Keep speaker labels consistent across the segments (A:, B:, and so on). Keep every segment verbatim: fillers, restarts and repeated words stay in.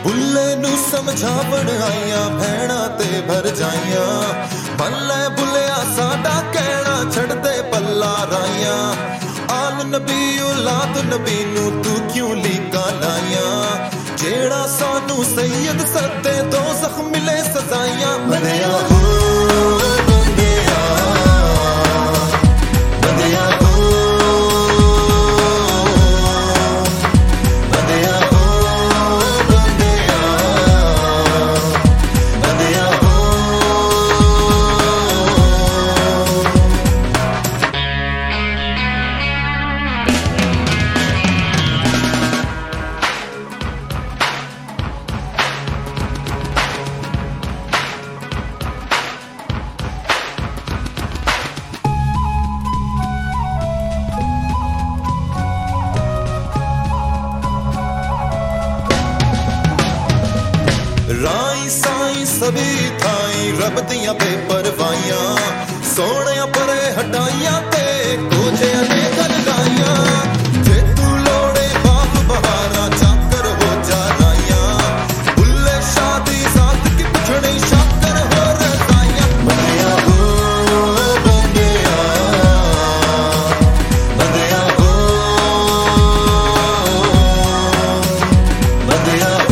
A: बुल्ले नू समझावण आईया भैणा ते भर जाइया। मन लै बुलिया साडा कहना छड़दे पल्ला राइया। आल नबी औलाद नबी नू तू क्यों लीका लाइया। जेड़ा सानू सैयद सदे दो जख्म मिले सजाइया। बंदिया हो बंदिया बंदिया हो बंदिया हो बंदिया बंदिया हो। राई साई सभी थाई रब दियां बेपरवाइयां। सोने परे हटाइया ते कोजे ने गल गाइया। जे तू लोड़े बाप बहारा चाकर हो जा राइया। बुल्ले शादी साथ की पिछड़ी शाकर हो रजाइया। बंदिया हो बंदिया बंदिया हो बंदिया हो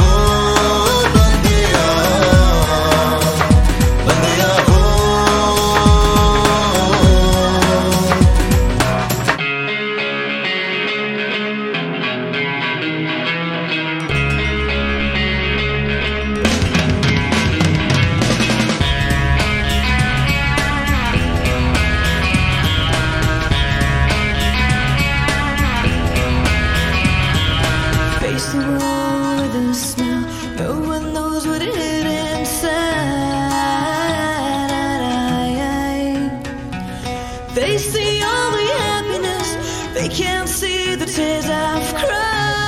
B: Face the wall with a smile. No one knows what it hid inside. They see all the happiness, they can't see the tears I've cried.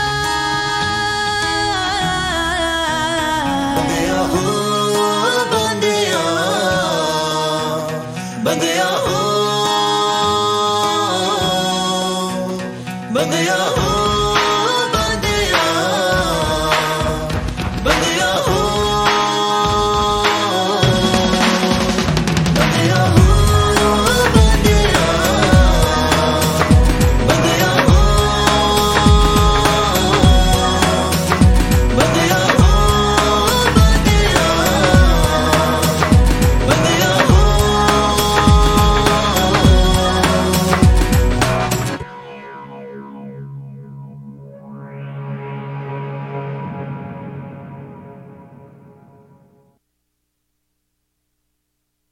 A: बंदिया हो बंदिया बंदिया हो बंदिया हो।